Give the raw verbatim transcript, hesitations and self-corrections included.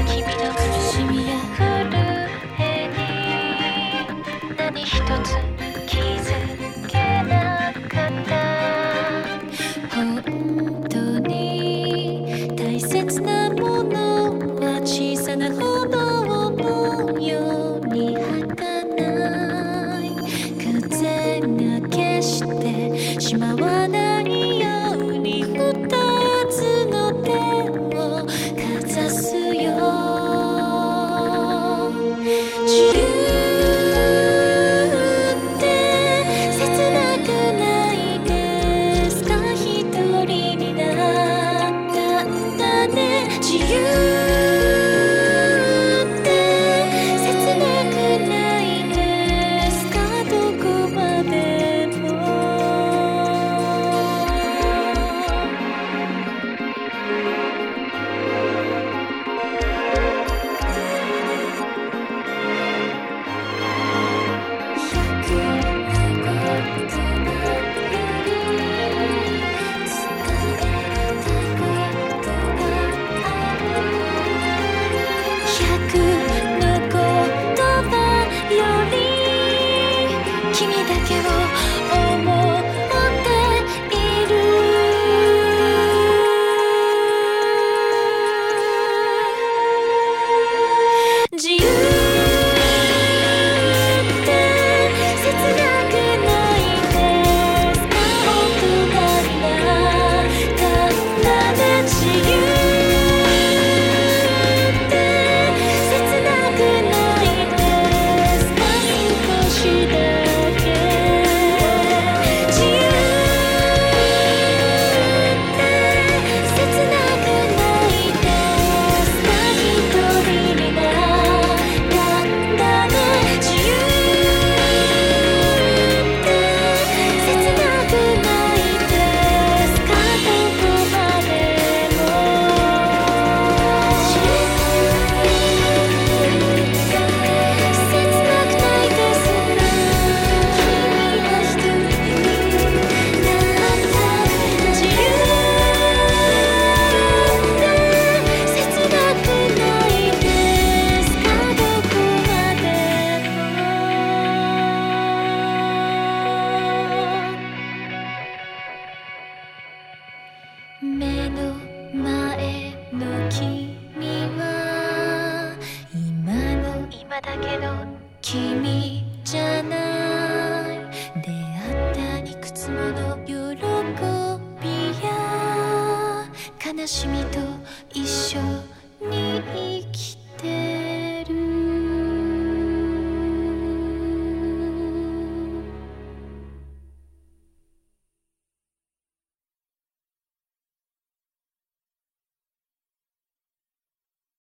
君の苦しみや震えに何一つ気づけなかった。本当に大切なものは小さな炎のように儚い。風が消してしまわないように二つの手をかざすよ。自由って切なくないですか？一人になったんだね。自由って切なくないですか？どこまでも君だけを思っている。自由って切なくないですか？本当になかったね。自由って切なくないですか？少しだけ目の前の君は今の今だけの君じゃない。出会ったいくつもの喜びや悲しみと